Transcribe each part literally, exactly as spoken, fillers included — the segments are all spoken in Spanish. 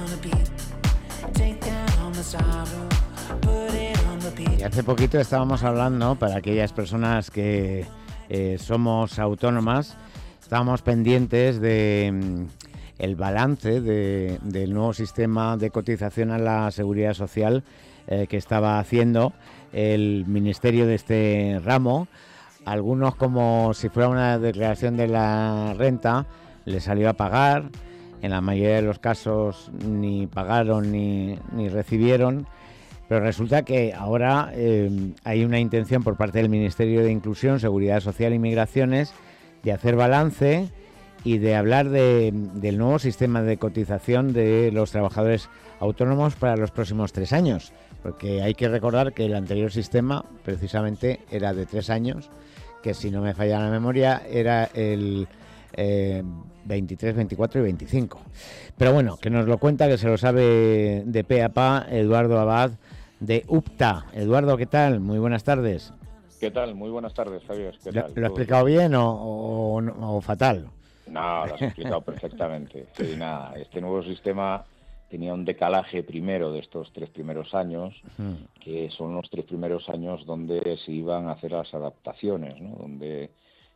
Y hace poquito estábamos hablando, para aquellas personas que eh, somos autónomas, estábamos pendientes de mm, el balance de, del nuevo sistema de cotización a la Seguridad Social eh, que estaba haciendo el Ministerio de este ramo. Algunos, como si fuera una declaración de la renta, les salió a pagar. En la mayoría de los casos ni pagaron ni, ni recibieron. Pero resulta que ahora eh, hay una intención por parte del Ministerio de Inclusión, Seguridad Social y Migraciones de hacer balance y de hablar de, del nuevo sistema de cotización de los trabajadores autónomos para los próximos tres años. Porque hay que recordar que el anterior sistema precisamente era de tres años, que si no me falla la memoria era el eh, veintitrés, veinticuatro y veinticinco. Pero bueno, que nos lo cuenta, que se lo sabe de pe a pa, Eduardo Abad, de UPTA. Eduardo, ¿qué tal? Muy buenas tardes. ¿Qué tal? Muy buenas tardes, Javier. ¿Qué ¿Lo, tal? ¿Lo he explicado bien o, o, o fatal? No, lo has explicado perfectamente. Sí, nada, este nuevo sistema tenía un decalaje primero de estos tres primeros años, que son los tres primeros años donde se iban a hacer las adaptaciones, ¿no? Donde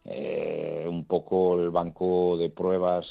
eh, un poco el banco de pruebas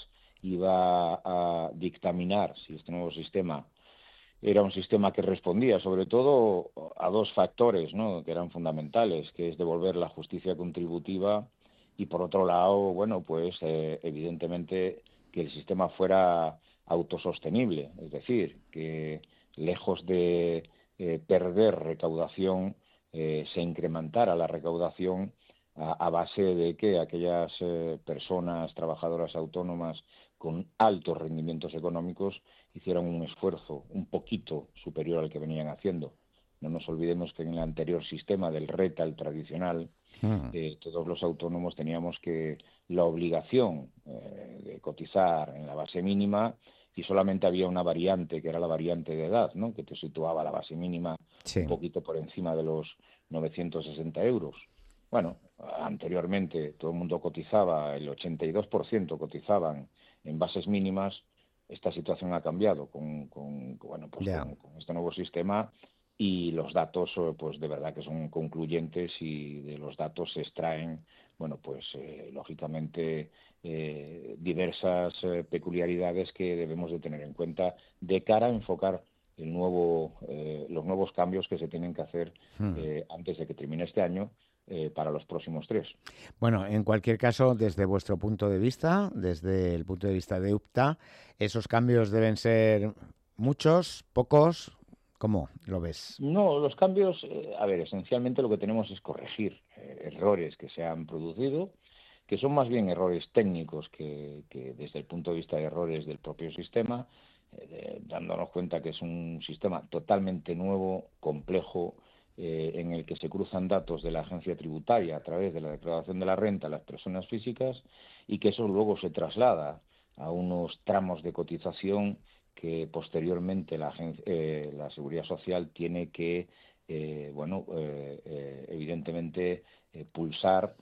iba a dictaminar si este nuevo sistema era un sistema que respondía sobre todo a dos factores, ¿no?, que eran fundamentales, que es devolver la justicia contributiva y, por otro lado, bueno, pues eh, evidentemente que el sistema fuera autosostenible, es decir, que lejos de eh, perder recaudación, eh, se incrementara la recaudación a, a base de que aquellas eh, personas trabajadoras autónomas con altos rendimientos económicos hicieran un esfuerzo un poquito superior al que venían haciendo. No nos olvidemos que en el anterior sistema del reta, tradicional, eh, todos los autónomos teníamos que la obligación eh, de cotizar en la base mínima, y solamente había una variante, que era la variante de edad, ¿no?, que te situaba la base mínima sí. un poquito por encima de los novecientos sesenta euros. Bueno, anteriormente todo el mundo cotizaba, el ochenta y dos por ciento cotizaban en bases mínimas. Esta situación ha cambiado con, con, bueno, pues yeah. con, con este nuevo sistema, y los datos pues de verdad que son concluyentes, y de los datos se extraen, bueno, pues eh, lógicamente eh, diversas eh, peculiaridades que debemos de tener en cuenta de cara a enfocar el nuevo, eh, los nuevos cambios que se tienen que hacer eh, antes de que termine este año, eh, para los próximos tres. Bueno, en cualquier caso, desde vuestro punto de vista, desde el punto de vista de UPTA, ¿esos cambios deben ser muchos, pocos? ¿Cómo lo ves? No, los cambios, eh, a ver, esencialmente lo que tenemos es corregir eh, errores que se han producido, que son más bien errores técnicos que, que desde el punto de vista de errores del propio sistema, eh, de, dándonos cuenta que es un sistema totalmente nuevo, complejo, eh, en el que se cruzan datos de la agencia tributaria a través de la declaración de la renta a las personas físicas, y que eso luego se traslada a unos tramos de cotización que posteriormente la, eh, la Seguridad Social tiene que, eh, bueno, eh, eh, evidentemente eh, pulsar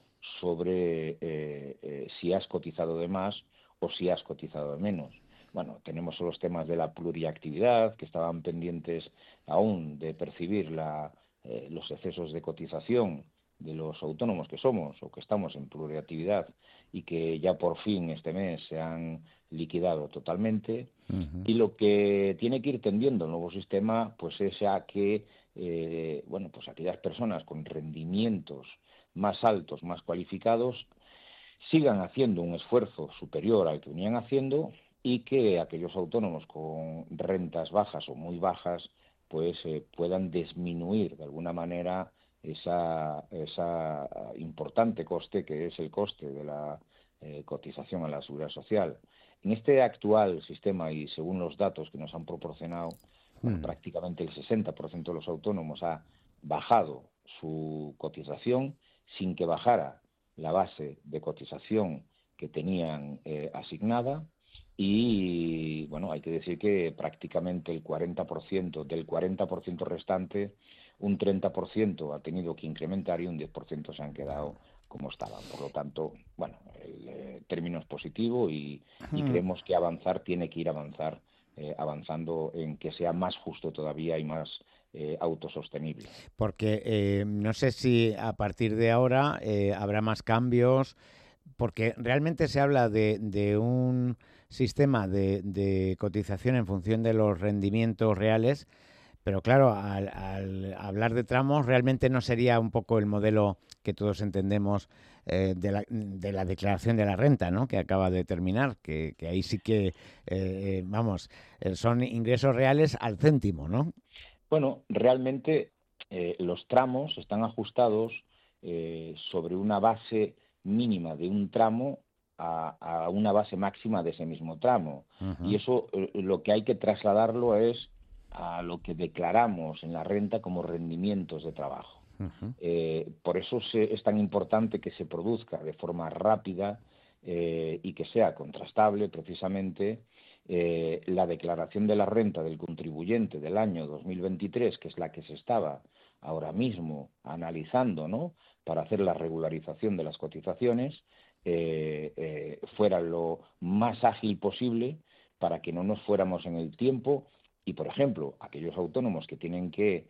sobre eh, eh, si has cotizado de más o si has cotizado de menos. Bueno, tenemos los temas de la pluriactividad, que estaban pendientes aún de percibir la, eh, los excesos de cotización de los autónomos que somos o que estamos en pluriactividad, y que ya por fin este mes se han liquidado totalmente. Uh-huh. Y lo que tiene que ir tendiendo el nuevo sistema pues es a que eh, bueno, pues aquellas personas con rendimientos más altos, más cualificados, sigan haciendo un esfuerzo superior al que venían haciendo, y que aquellos autónomos con rentas bajas o muy bajas pues eh, puedan disminuir de alguna manera esa, esa importante coste que es el coste de la eh, cotización a la Seguridad Social. En este actual sistema, y según los datos que nos han proporcionado, mm. bueno, prácticamente el sesenta por ciento de los autónomos ha bajado su cotización sin que bajara la base de cotización que tenían eh, asignada. Y bueno, hay que decir que prácticamente el cuarenta por ciento del cuarenta por ciento restante, un treinta por ciento ha tenido que incrementar y un diez por ciento se han quedado como estaban. Por lo tanto, bueno, el eh, término es positivo, y, y creemos que avanzar tiene que ir a avanzar eh, avanzando en que sea más justo todavía y más eh, autosostenible. Porque eh, no sé si a partir de ahora eh, habrá más cambios, porque realmente se habla de, de un sistema de, de cotización en función de los rendimientos reales, pero claro, al, al hablar de tramos realmente no sería un poco el modelo que todos entendemos eh, de, la, de la declaración de la renta, ¿no? Que acaba de terminar, que, que ahí sí que, eh, vamos, eh, son ingresos reales al céntimo, ¿no? Bueno, realmente eh, los tramos están ajustados eh, sobre una base mínima de un tramo a, a, una base máxima de ese mismo tramo. Y Uh-huh. eso eh, lo que hay que trasladarlo es a lo que declaramos en la renta como rendimientos de trabajo. Uh-huh. Eh, por eso se, es tan importante que se produzca de forma rápida eh, y que sea contrastable precisamente eh, la declaración de la renta del contribuyente del año dos mil veintitrés, que es la que se estaba ahora mismo analizando, ¿no?, para hacer la regularización de las cotizaciones, eh, eh, fuera lo más ágil posible para que no nos fuéramos en el tiempo y, por ejemplo, aquellos autónomos que tienen que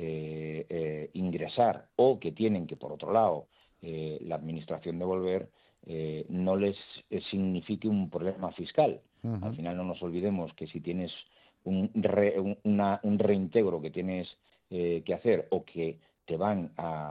eh, eh, ingresar o que tienen que, por otro lado, eh, la Administración devolver, eh, no les eh, signifique un problema fiscal. Al Uh-huh. final no nos olvidemos que si tienes un, re, un, una, un reintegro que tienes eh, que hacer o que te van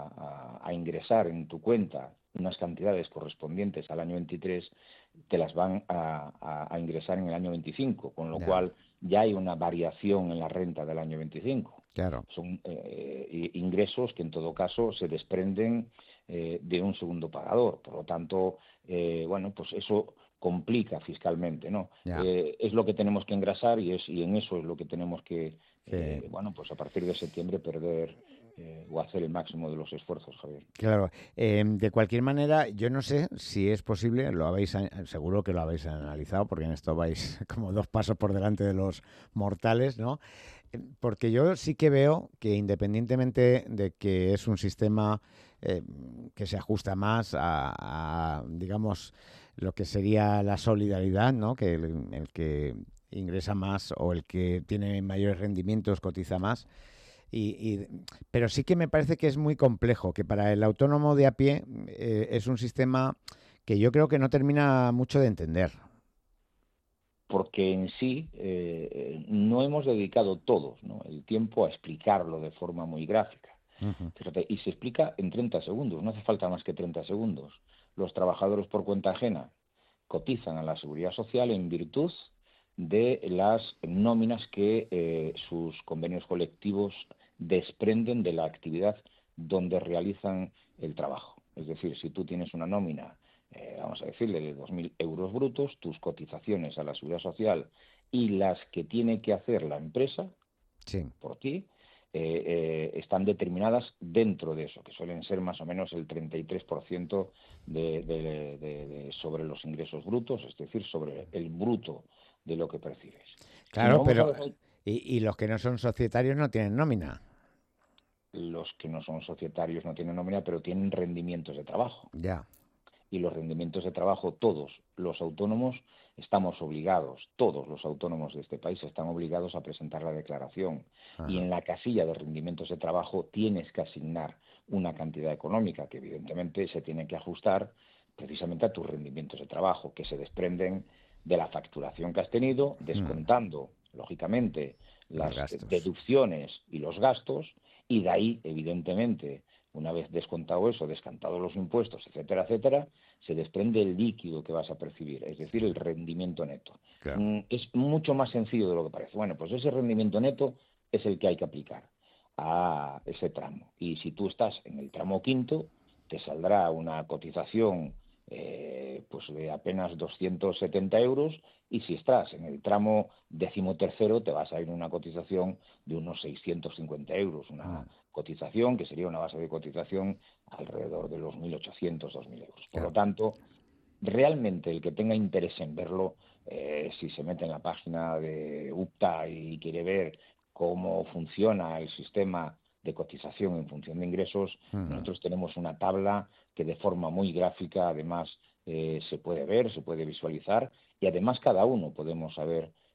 a, a, a ingresar en tu cuenta unas cantidades correspondientes al año veintitrés, te las van a, a, a ingresar en el año veinticinco, con lo Ya, cual ya hay una variación en la renta del año veinticinco. claro. Son eh, ingresos que en todo caso se desprenden eh, de un segundo pagador. Por lo tanto, eh, bueno, pues eso complica fiscalmente, ¿no? Ya. Eh, es lo que tenemos que engrasar y, es, y en eso es lo que tenemos que, Sí. eh, bueno, pues a partir de septiembre perder eh, o hacer el máximo de los esfuerzos, Javier. Claro, eh, de cualquier manera, yo no sé si es posible, lo habéis, a- seguro que lo habéis analizado, porque en esto vais como dos pasos por delante de los mortales, ¿no? Eh, Porque yo sí que veo que independientemente de que es un sistema eh, que se ajusta más a, a, digamos, lo que sería la solidaridad, ¿no? Que el, el que ingresa más o el que tiene mayores rendimientos cotiza más. Y, y- pero sí que me parece que es muy complejo, que para el autónomo de a pie eh, es un sistema que yo creo que no termina mucho de entender. Porque en sí eh, no hemos dedicado todos, ¿no?, el tiempo a explicarlo de forma muy gráfica. Ujú. Fíjate, y se explica en treinta segundos, no hace falta más que treinta segundos. Los trabajadores por cuenta ajena cotizan a la Seguridad Social en virtud de las nóminas que eh, sus convenios colectivos desprenden de la actividad donde realizan el trabajo. Es decir, si tú tienes una nómina, eh, vamos a decirle, de dos mil euros brutos, tus cotizaciones a la Seguridad Social y las que tiene que hacer la empresa Sí, por ti, eh, eh, están determinadas dentro de eso, que suelen ser más o menos el treinta y tres por ciento de, de, de, de, sobre los ingresos brutos, es decir, sobre el bruto de lo que percibes. Si no claro, vamos a pero los, y, y los que no son societarios no tienen nómina. los que no son societarios no tienen nómina, pero tienen rendimientos de trabajo. Ya. Y los rendimientos de trabajo, todos los autónomos estamos obligados, todos los autónomos de este país están obligados a presentar la declaración. Y Ajá. en la casilla de rendimientos de trabajo tienes que asignar una cantidad económica que evidentemente se tiene que ajustar precisamente a tus rendimientos de trabajo, que se desprenden de la facturación que has tenido, Mm, descontando, lógicamente, los las gastos. deducciones y los gastos, y de ahí, evidentemente, una vez descontado eso, descantados los impuestos, etcétera, etcétera, se desprende el líquido que vas a percibir, es decir, el rendimiento neto. Claro. Mm, es mucho más sencillo de lo que parece. Bueno, pues ese rendimiento neto es el que hay que aplicar a ese tramo. Y si tú estás en el tramo quinto, te saldrá una cotización eh, pues de apenas doscientos setenta euros, y si estás en el tramo decimotercero te vas a ir una cotización de unos seiscientos cincuenta euros, una Mm, cotización que sería una base de cotización alrededor de los mil ochocientos, dos mil euros. Por lo claro. tanto, realmente el que tenga interés en verlo, eh, si se mete en la página de U P T A y quiere ver cómo funciona el sistema de cotización en función de ingresos, Ujú. nosotros tenemos una tabla que de forma muy gráfica además eh, se puede ver, se puede visualizar, y además cada uno podemos saber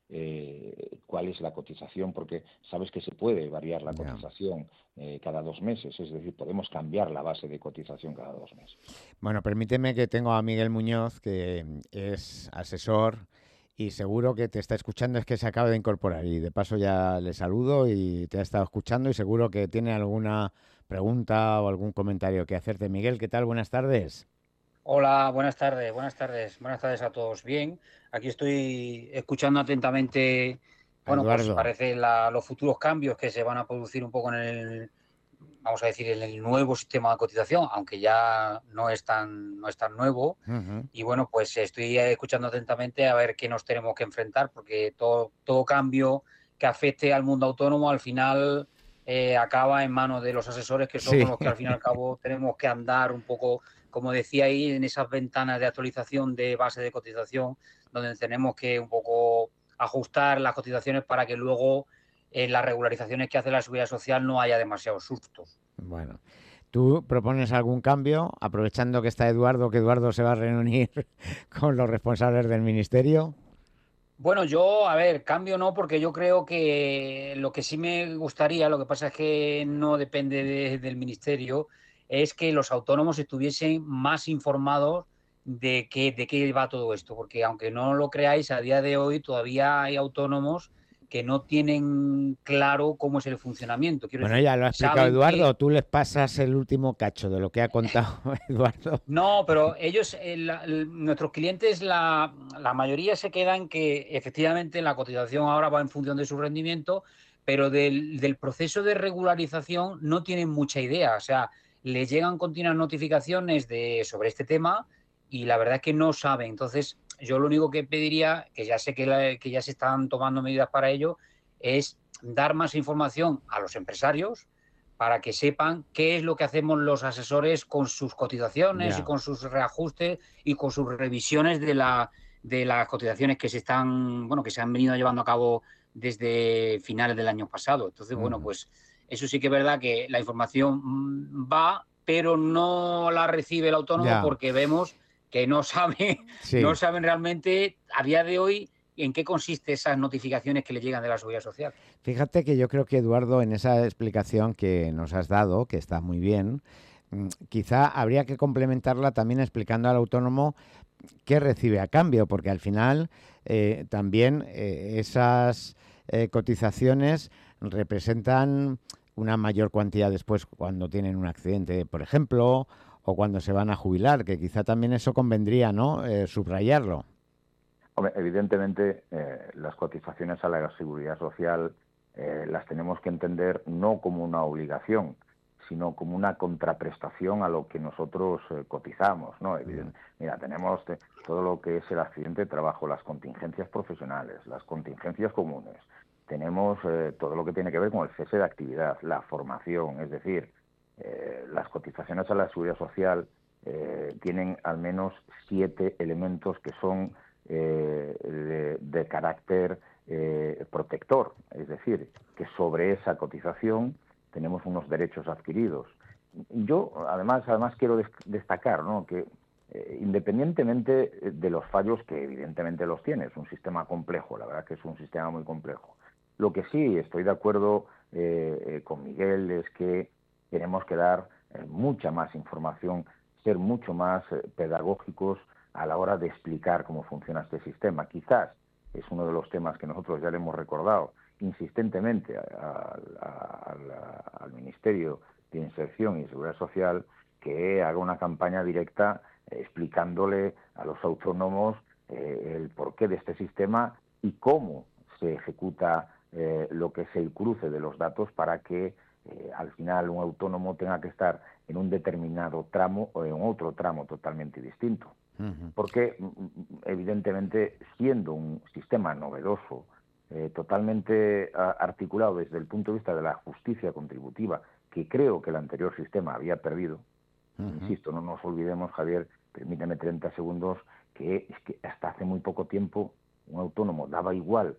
eh, cuál es la cotización, porque sabes que se puede variar la Ya. cotización eh, cada dos meses, es decir, podemos cambiar la base de cotización cada dos meses. Bueno, permíteme que tengo a Miguel Muñoz, que es asesor y seguro que te está escuchando, es que se acaba de incorporar y de paso ya le saludo y te ha estado escuchando y seguro que tiene alguna pregunta o algún comentario que hacerte. Miguel, ¿qué tal? Buenas tardes. Hola, buenas tardes, buenas tardes, buenas tardes a todos. Bien, aquí estoy escuchando atentamente, A bueno, pues Eduardo. parece la- los futuros cambios que se van a producir un poco en el, vamos a decir, en el nuevo sistema de cotización, aunque ya no es tan, no es tan nuevo. Ujú. Y bueno, pues estoy escuchando atentamente a ver qué nos tenemos que enfrentar, porque todo, todo cambio que afecte al mundo autónomo al final eh, acaba en manos de los asesores, que somos Sí, los que al fin y al cabo tenemos que andar un poco, como decía ahí, en esas ventanas de actualización de base de cotización, donde tenemos que un poco ajustar las cotizaciones para que luego en las regularizaciones que hace la Seguridad Social no haya demasiados sustos. bueno. ¿Tú propones algún cambio, aprovechando que está Eduardo, que Eduardo se va a reunir con los responsables del ministerio? Bueno, yo, a ver, cambio no, porque yo creo que lo que sí me gustaría, lo que pasa es que no depende de- del ministerio, es que los autónomos estuviesen más informados de qué, de qué va todo esto, porque aunque no lo creáis, a día de hoy todavía hay autónomos que no tienen claro cómo es el funcionamiento. Quiero Bueno, decir, ya lo ha explicado saben Eduardo, que tú les pasas el último cacho de lo que ha contado Eduardo. no, pero ellos, el- el- nuestros clientes, la, la mayoría se quedan que efectivamente la cotización ahora va en función de su rendimiento, pero del, del proceso de regularización no tienen mucha idea. O sea, les llegan continuas notificaciones de, sobre este tema y la verdad es que no saben. Entonces, yo lo único que pediría, que ya sé que, la- que ya se están tomando medidas para ello, es dar más información a los empresarios para que sepan qué es lo que hacemos los asesores con sus cotizaciones y Ya. con sus reajustes y con sus revisiones de, la, de las cotizaciones que se están, bueno, que se han venido llevando a cabo desde finales del año pasado. Entonces, bueno, Ujú. pues eso sí que es verdad que la información mm, va, pero no la recibe el autónomo Ya, porque vemos que no sabe, no sí. saben realmente a día de hoy en qué consiste esas notificaciones que le llegan de la Seguridad Social. Fíjate que yo creo que Eduardo, en esa explicación que nos has dado, que está muy bien, mm, quizá habría que complementarla también explicando al autónomo qué recibe a cambio, porque al final eh, también eh, esas eh, cotizaciones representan una mayor cuantía después cuando tienen un accidente, por ejemplo, o cuando se van a jubilar, que quizá también eso convendría, ¿no? Eh, subrayarlo. Hombre, evidentemente, eh, las cotizaciones a la seguridad social eh, las tenemos que entender no como una obligación, sino como una contraprestación a lo que nosotros eh, cotizamos, ¿no? Mm. Evident- Mira, tenemos te- todo lo que es el accidente de trabajo, las contingencias profesionales, las contingencias comunes. Tenemos eh, todo lo que tiene que ver con el cese de actividad, la formación, es decir, eh, las cotizaciones a la seguridad social eh, tienen al menos siete elementos que son eh, de, de carácter eh, protector, es decir, que sobre esa cotización tenemos unos derechos adquiridos. Yo, además, además quiero des destacar, ¿no?, que eh, independientemente de los fallos que evidentemente los tiene, es un sistema complejo, la verdad que es un sistema muy complejo. Lo que sí estoy de acuerdo eh, eh, con Miguel es que tenemos que dar eh, mucha más información, ser mucho más eh, pedagógicos a la hora de explicar cómo funciona este sistema. Quizás es uno de los temas que nosotros ya le hemos recordado insistentemente a, a, a, a, al Ministerio de Inserción y Seguridad Social, que haga una campaña directa eh, explicándole a los autónomos eh, el porqué de este sistema y cómo se ejecuta eh, lo que es el cruce de los datos para que eh, al final un autónomo tenga que estar en un determinado tramo o en otro tramo totalmente distinto. Ujú. Porque, evidentemente, siendo un sistema novedoso, eh, totalmente a, articulado desde el punto de vista de la justicia contributiva, que creo que el anterior sistema había perdido, Ujú. insisto, no nos olvidemos, Javier, permíteme treinta segundos, que es que hasta hace muy poco tiempo un autónomo daba igual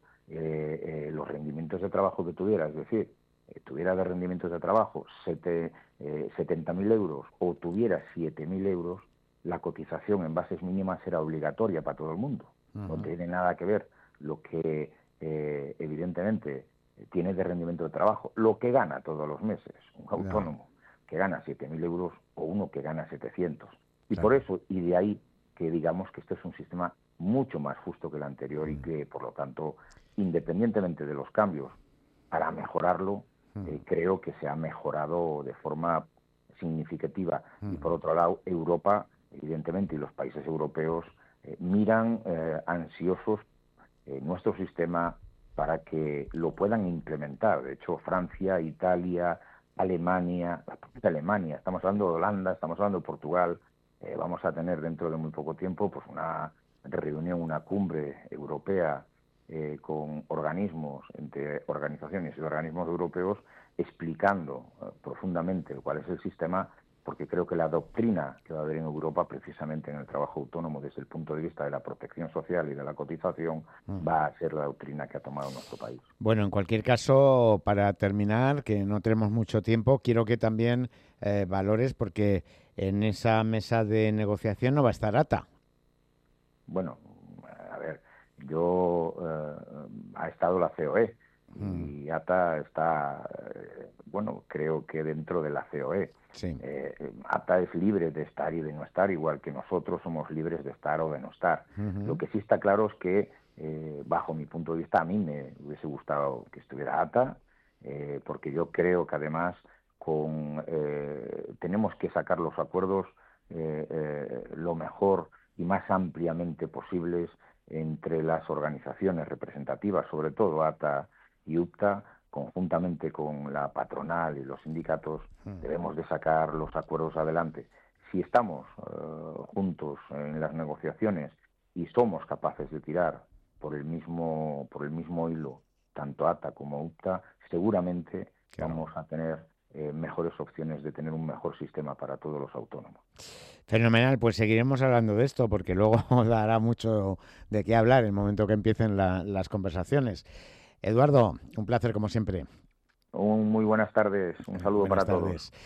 eh, eh, los rendimientos de trabajo que tuviera, es decir, eh, tuviera de rendimientos de trabajo sete, eh, setenta mil euros o tuviera siete mil euros, la cotización en bases mínimas era obligatoria para todo el mundo. No Ujú. tiene nada que ver lo que eh, evidentemente, tiene de rendimiento de trabajo lo que gana todos los meses un autónomo, no. que gana siete mil euros o uno que gana setecientos. Y claro. por eso, y de ahí que digamos que este es un sistema mucho más justo que el anterior mm. y que, por lo tanto, independientemente de los cambios para mejorarlo, mm. eh, creo que se ha mejorado de forma significativa. Mm. Y por otro lado, Europa, evidentemente, y los países europeos eh, miran eh, ansiosos eh, nuestro sistema para que lo puedan implementar. De hecho, Francia, Italia, Alemania, la propia Alemania, estamos hablando de Holanda, estamos hablando de Portugal, eh, vamos a tener dentro de muy poco tiempo pues una reunión, una cumbre europea eh, con organismos, entre organizaciones y organismos europeos, explicando eh, profundamente cuál es el sistema, porque creo que la doctrina que va a haber en Europa, precisamente en el trabajo autónomo desde el punto de vista de la protección social y de la cotización, mm. va a ser la doctrina que ha tomado nuestro país. Bueno, en cualquier caso, para terminar, que no tenemos mucho tiempo, quiero que también eh, valores, porque en esa mesa de negociación no va a estar ATA. Bueno, a ver, yo eh, ha estado la C O E mm. y ATA está, eh, bueno, creo que dentro de la C O E. Sí. Eh, ATA es libre de estar y de no estar, igual que nosotros somos libres de estar o de no estar. Uh-huh. Lo que sí está claro es que, eh, bajo mi punto de vista, a mí me hubiese gustado que estuviera ATA, eh, porque yo creo que además con eh, tenemos que sacar los acuerdos eh, eh, lo mejor y más ampliamente posibles entre las organizaciones representativas, sobre todo ATA y UPTA, conjuntamente con la patronal y los sindicatos, debemos de sacar los acuerdos adelante. Si estamos uh, juntos en las negociaciones y somos capaces de tirar por el mismo por el mismo hilo, tanto ATA como UPTA, seguramente claro. vamos a tener eh, mejores opciones de tener un mejor sistema para todos los autónomos. Fenomenal, pues seguiremos hablando de esto, porque luego dará mucho de qué hablar en el momento que empiecen la, las conversaciones. Eduardo, un placer como siempre. Un muy buenas tardes, un saludo buenas para tardes. todos.